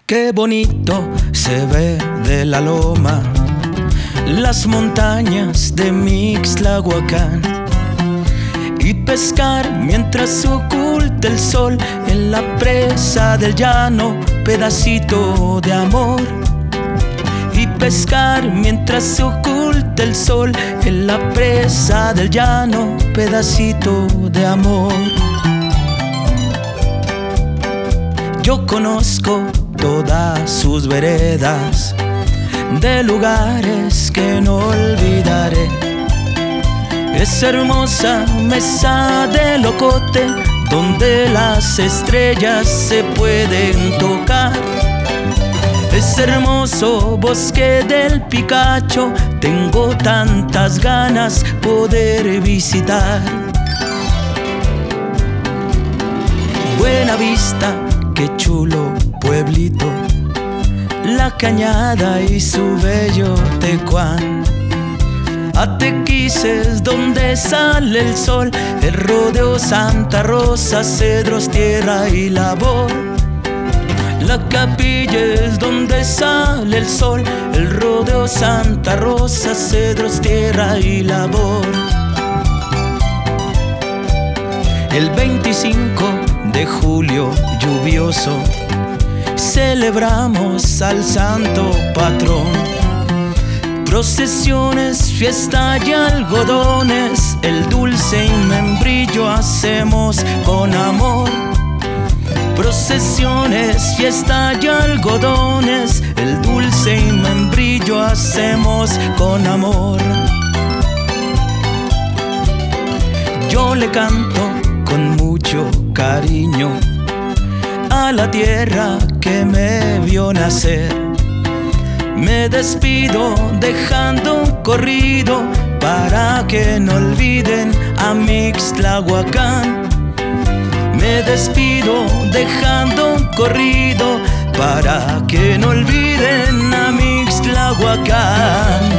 Qué bonito se ve de la loma las montañas de Mixtlahuacán, y pescar mientras oculta el sol en la presa del llano, pedacito de amor. Y pescar mientras oculta el sol en la presa del llano, pedacito de amor. Yo conozco todas sus veredas, de lugares que no olvidaré. Esa hermosa mesa de locote donde las estrellas se pueden tocar. Ese hermoso bosque del Picacho, tengo tantas ganas poder visitar. Buena Vista, qué chulo pueblito, La Cañada y su bello Tecuán. Atequises donde sale el sol, el rodeo Santa Rosa, Cedros, tierra y labor. La Capilla es donde sale el sol, el rodeo Santa Rosa, Cedros, tierra y labor. El 25 de julio lluvioso celebramos al santo patrón. Procesiones, fiesta y algodones, el dulce y membrillo hacemos con amor. Procesiones, fiesta y algodones, el dulce y membrillo hacemos con amor. Yo le canto con mucho cariño a la tierra que me vio nacer. Me despido dejando un corrido para que no olviden a Mixtlahuacán. Me despido dejando un corrido para que no olviden a Mixtlahuacán.